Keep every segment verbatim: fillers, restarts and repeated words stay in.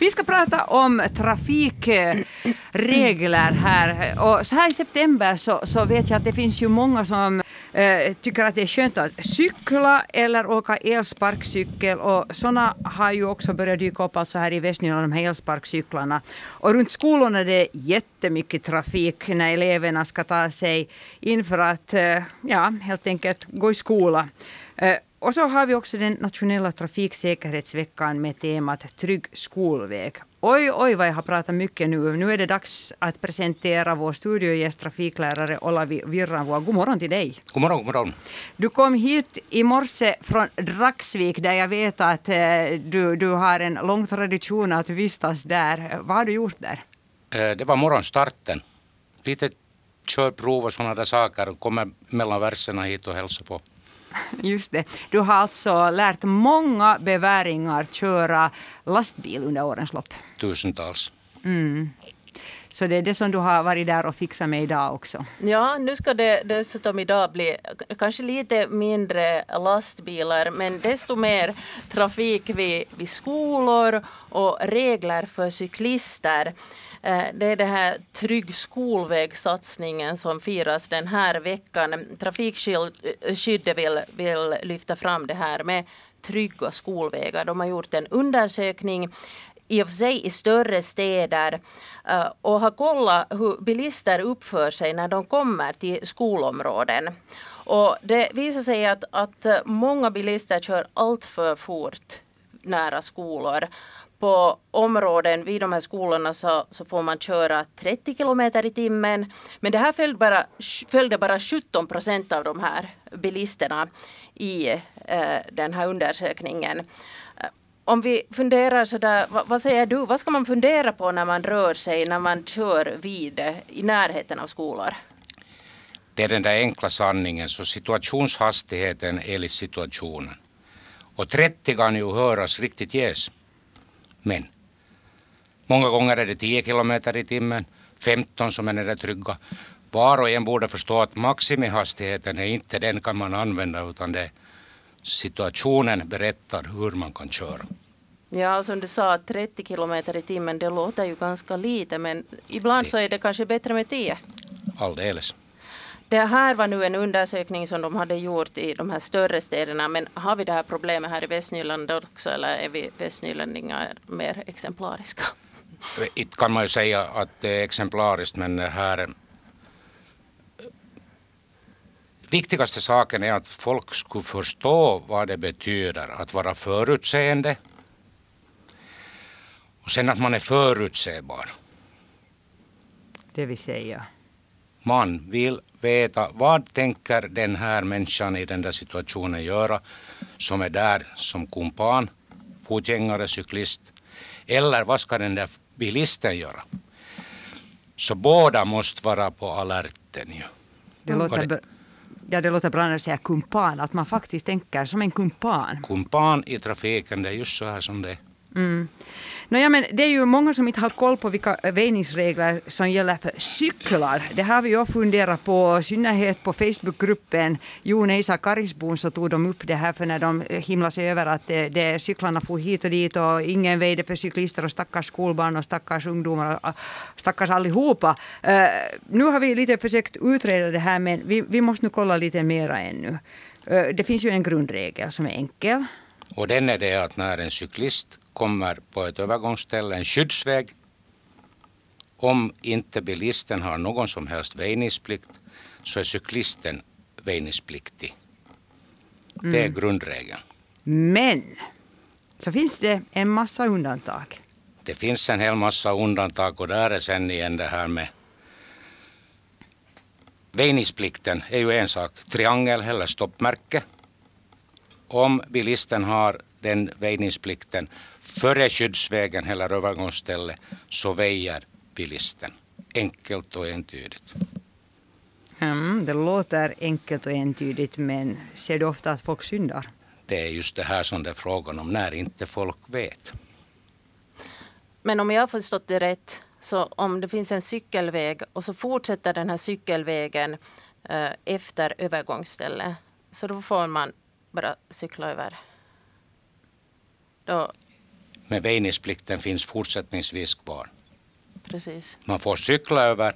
Vi ska prata om trafikregler här. Och så här i september så, så vet jag att det finns ju många som eh, tycker att det är skönt att cykla eller åka elsparkcykel. Och sådana har ju också börjat dyka upp alltså här i Västnyland, de här elsparkcyklarna. Och runt skolorna är det jättemycket trafik när eleverna ska ta sig in för att eh, ja, helt enkelt gå i skola. Eh, Och så har vi också den nationella trafiksäkerhetsveckan med temat Trygg skolväg. Oj, oj vad jag har pratat mycket nu. Nu är det dags att presentera vår studiogäst, trafiklärare Olavi Virranvuo. God morgon till dig. God morgon, god morgon. Du kom hit i morse från Dragsvik där jag vet att eh, du, du har en lång tradition att vistas där. Vad har du gjort där? Eh, det var morgonstarten. Lite körprov och sådana där saker. Kommer mellan verserna hit och hälsa på. Just det. Du har alltså lärt många beväringar köra lastbil under årens lopp. Tusentals. Mm. Så det är det som du har varit där och fixat med idag också. Ja, nu ska det dessutom idag bli kanske lite mindre lastbilar, men desto mer trafik vid, vid skolor och regler för cyklister. Det är det här Trygg skolvägsatsningen som firas den här veckan. Trafikskyddet vill, vill lyfta fram det här med trygga skolvägar. De har gjort en undersökning i och för sig i större städer och har kollat hur bilister uppför sig när de kommer till skolområden. Och det visar sig att, att många bilister kör allt för fort nära skolor. På områden vid de här skolorna så, så får man köra trettio kilometer i timmen. Men det här följde bara, följde bara sjutton procent av de här bilisterna i eh, den här undersökningen. Om vi funderar så där, vad, vad säger du? Vad ska man fundera på när man rör sig, när man kör vid i närheten av skolor? Det är den där enkla sanningen. Så situationshastigheten är situationen. Och trettio kan ju höras riktigt jäs. Men många gånger är det tio kilometer i timmen, femton som är det trygga. Var och en borde förstå att maximihastigheten är inte den kan man använda utan det situationen berättar hur man kan köra. Ja, som du sa, trettio kilometer i timmen, det låter ju ganska lite, men ibland det. Så är det kanske bättre med tio. Alldeles. Det här var nu en undersökning som de hade gjort i de här större städerna, men har vi det här problemet här i Västnyland också, eller är vi västnylänningar mer exemplariska? Inte kan man ju säga att det är exemplariskt, men här viktigaste saken är att folk skulle förstå vad det betyder att vara förutseende och sen att man är förutsägbar. Det vill säga? Man vill veta vad tänker den här människan i den där situationen göra som är där som kumpan, fotgängare, cyklist. Eller vad ska den där bilisten göra? Så båda måste vara på alerten ju. Det låter, det, ja, det låter bra när du säger kumpan, att man faktiskt tänker som en kumpan. Kumpan i trafiken, det är just så här som det är. Mm. No, ja, men det är ju många som inte har koll på vilka väjningsregler som gäller för cyklar. Det har vi ju funderat på, i synnerhet på Facebookgruppen Jo Neisa Karisbon, så tog de upp det här för när de himlar sig över att det, det, cyklarna får hit och dit och ingen väjde för cyklister och stackars skolbarn och stackars ungdomar och stackars allihopa. Uh, nu har vi lite försökt utreda det här, men vi, vi måste nu kolla lite mera ännu. Uh, det finns ju en grundregel som är enkel. Och den är det att när en cyklist kommer på ett övergångsställe, en skyddsväg, om inte bilisten har någon som helst väjningsplikt så är cyklisten väjningspliktig. Mm. Det är grundregeln. Men så finns det en massa undantag. Det finns en hel massa undantag och där är sen igen det här med väjningsplikten är ju en sak. Triangel eller stoppmärke. Om bilisten har den väjningsplikten före skyddsvägen eller övergångsställe så väjer bilisten. Enkelt och entydigt. Mm, det låter enkelt och entydigt, men ser du ofta att folk syndar? Det är just det här som det är frågan om, när inte folk vet. Men om jag har förstått det rätt, så om det finns en cykelväg och så fortsätter den här cykelvägen eh, efter övergångsställe, så då får man bara cykla över. Då Men väjningsplikten finns fortsättningsvis kvar. Precis. Man får cykla över,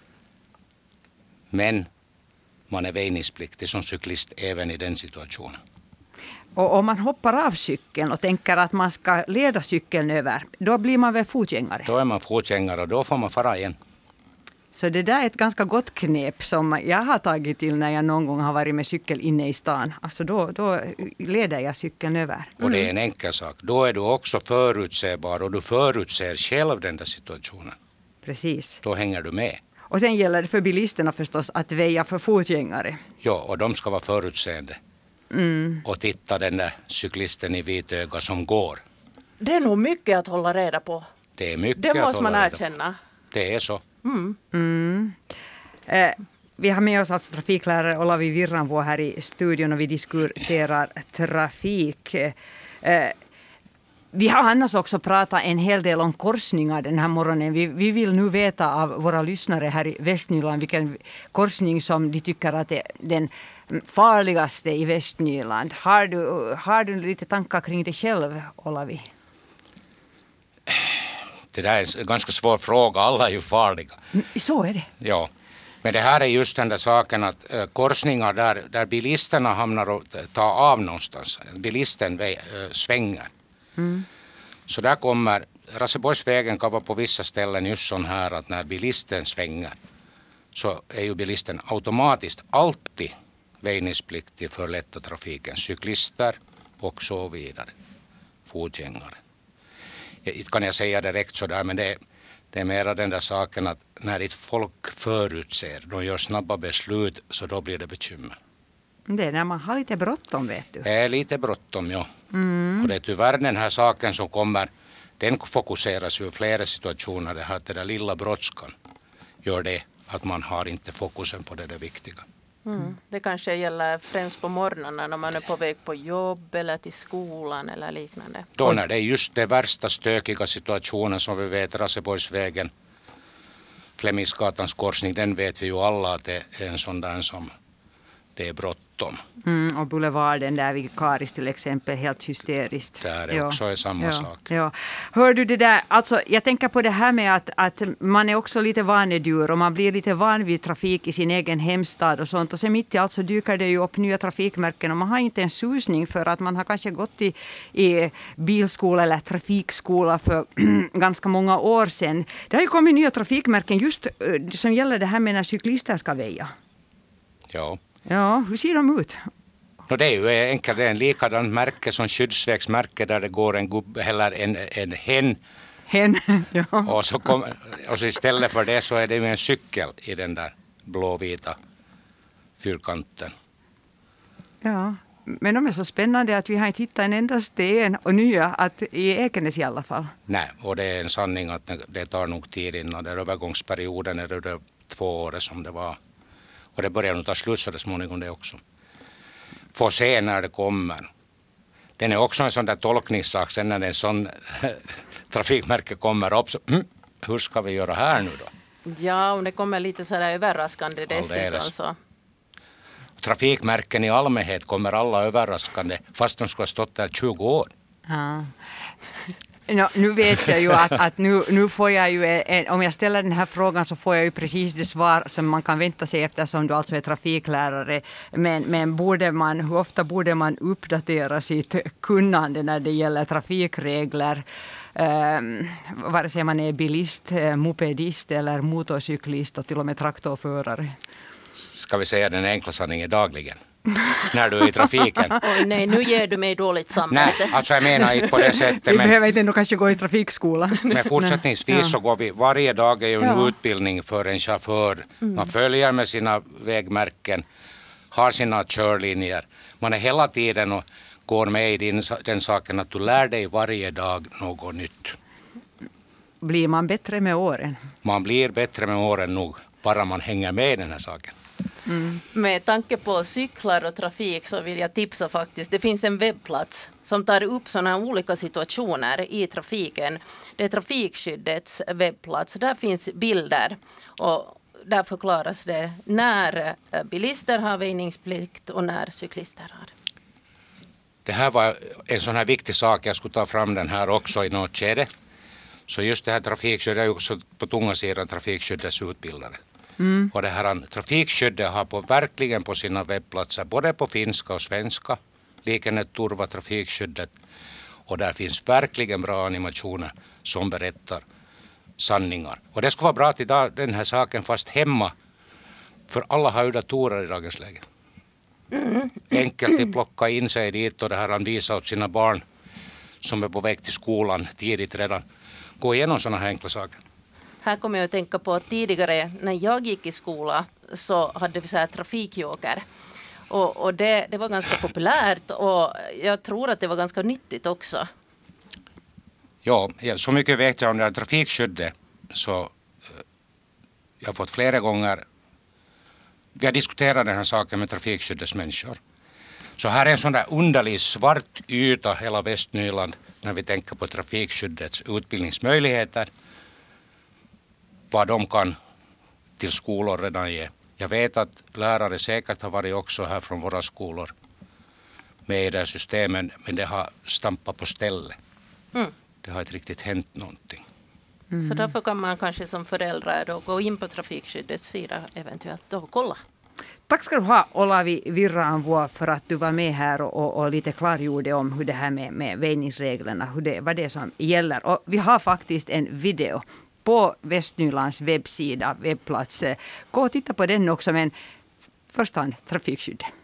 men man är väjningspliktig som cyklist även i den situationen. Och om man hoppar av cykeln och tänker att man ska leda cykeln över, då blir man väl fotgängare? Då är man fotgängare och då får man fara igen. Så det där är ett ganska gott knep som jag har tagit till när jag någon gång har varit med cykel inne i stan. Alltså då, då leder jag cykeln över. Mm. Och det är en enkel sak. Då är du också förutsägbar och du förutser själv den där situationen. Precis. Då hänger du med. Och sen gäller det för bilisterna förstås att väja för fotgängare. Ja, och de ska vara förutseende. Mm. Och titta den där cyklisten i vitöga som går. Det är nog mycket att hålla reda på. Det är mycket Det att måste man hålla reda på. erkänna. Det är så. Mm. Mm. Eh, vi har med oss alltså trafiklärare Olavi Virranvuo här i studion och vi diskuterar trafik. Eh, vi har annars också pratat en hel del om korsningar den här morgonen. Vi, vi vill nu veta av våra lyssnare här i Västnyland vilken korsning som de tycker att är den farligaste i Västnyland. Har du, har du lite tankar kring det själv, Olavi? Det där är en ganska svår fråga. Alla är ju farliga. Så är det. Ja. Men det här är just den där saken att äh, korsningar där, där bilisterna hamnar och tar av någonstans. Bilisten äh, svänger. Mm. Så där kommer, Raseborgsvägen kan vara på vissa ställen just sån här att när bilisten svänger så är ju bilisten automatiskt alltid väjningspliktig för lätta trafiken. Cyklister och så vidare. Fotgängare. Inte kan jag säga direkt sådär, men det, det är mera den där saken att när ett folk förutser, de gör snabba beslut, så då blir det bekymmer. Det är när man har lite bråttom, vet du. Det är lite bråttom, ja. Mm. Och det är tyvärr den här saken som kommer, den fokuseras ju i flera situationer. Det här att det där lilla brådskan gör det att man har inte fokusen på det där viktiga. Mm. Det kanske gäller främst på morgnarna när man är på väg på jobb eller till skolan eller liknande. Då när det är just det värsta stökiga situationen som vi vet, Raseborgsvägen, Flemingsgatans korsning, den vet vi ju alla att det är en sån där som det är bråttom. Mm, och boulevarden där vid Karis till exempel, helt hysteriskt. Där är ja. också är samma ja. sak. Ja. Hör du det där, alltså jag tänker på det här med att, att man är också lite vanedjur och man blir lite van vid trafik i sin egen hemstad och sånt. Och sen mitt i allt så dyker det ju upp nya trafikmärken och man har inte en susning för att man har kanske gått i, i bilskola eller trafikskola för ganska många år sedan. Det har ju kommit nya trafikmärken just som gäller det här med när cyklister ska väja. Ja. Ja, hur ser de ut? No, det är ju enkelt, det är en likadan märke som skyddsvägsmärke där det går en gubbe eller en, en hen. Hen, ja. Och så, kom, och så istället för det så är det ju en cykel i den där blåvita fyrkanten. Ja, men de är så spännande att vi har inte hittat en endaste en och nya att i Ekenäs i alla fall. Nej, och det är en sanning att det tar nog tid innan den övergångsperioden är det två år som det var. Och det börjar nog ta slut så det småningom det också. Får se när det kommer. Den är också en sån där tolkningssak sen när en sån trafikmärke kommer upp. Så, mm, hur ska vi göra här nu då? Ja, om det kommer lite så här överraskande dessutom så. Trafikmärken i allmänhet kommer alla överraskande fast de skulle ha stått där tjugo år. Ja. No, nu vet jag ju att, att nu, nu får jag ju, en, om jag ställer den här frågan så får jag ju precis det svar som man kan vänta sig eftersom du alltså är trafiklärare. Men, men borde man, hur ofta borde man uppdatera sitt kunnande när det gäller trafikregler? Um, vare sig man är bilist, mopedist eller motorcyklist och till och med traktorförare. Ska vi säga den enkla sanningen dagligen? När du är i trafiken. Oj, nej, nu ger du mig dåligt samvete. Nej, alltså jag menar inte på det sättet. Vi men, behöver inte ändå kanske gå i trafikskola. Men fortsättningsvis ja. Så går vi, varje dag är ju en ja. utbildning för en chaufför. Mm. Man följer med sina vägmärken, har sina körlinjer. Man är hela tiden och går med i din, den saken att du lär dig varje dag något nytt. Blir man bättre med åren? Man blir bättre med åren nog, bara man hänger med i den här saken. Mm. Med tanke på cyklar och trafik så vill jag tipsa faktiskt. Det finns en webbplats som tar upp sådana olika situationer i trafiken. Det är Trafikskyddets webbplats. Där finns bilder och där förklaras det när bilister har väjningsplikt och när cyklister har. Det här var en sån här viktig sak, jag skulle ta fram den här också i något skede. Så just det här trafikskyddet är ju också på tunga sidan trafikskyddets utbildare. Mm. Och det här trafikskyddet har på, verkligen på sina webbplatser, både på finska och svenska, Liikennet Turva trafikskyddet. Och där finns verkligen bra animationer som berättar sanningar. Och det skulle vara bra att idag den här saken fast hemma, för alla har ju datorer i dagens läge. Mm. Enkelt att plocka in sig dit och det här han visar åt sina barn som är på väg till skolan tidigt redan. Gå igenom sådana här enkla saker. Här kommer jag att tänka på att tidigare när jag gick i skola så hade vi så här trafikjoker. Och, och det, det var ganska populärt och jag tror att det var ganska nyttigt också. Ja, så mycket vet jag om det här trafikskyddet så jag har fått flera gånger. Vi har diskuterat den här saken med trafikskyddets människor. Så här är en sån där underlig svart yta hela Västnyland när vi tänker på trafikskyddets utbildningsmöjligheter. Vad de kan till skolor redan ge. Jag vet att lärare säkert har varit också här från våra skolor med i det här systemen, men det har stampat på stället. Mm. Det har inte riktigt hänt någonting. Mm. Så därför kan man kanske som föräldrar då gå in på trafikskyddets sida eventuellt då och kolla. Tack ska du ha, Olavi Virranvuo, för att du var med här och, och, och lite klargjorde om hur det här med, med väjningsreglerna, hur det, vad det är som gäller. Och vi har faktiskt en video på Västnylands webbsida, webbplats. Gå och titta på den också, men först trafikskyddet.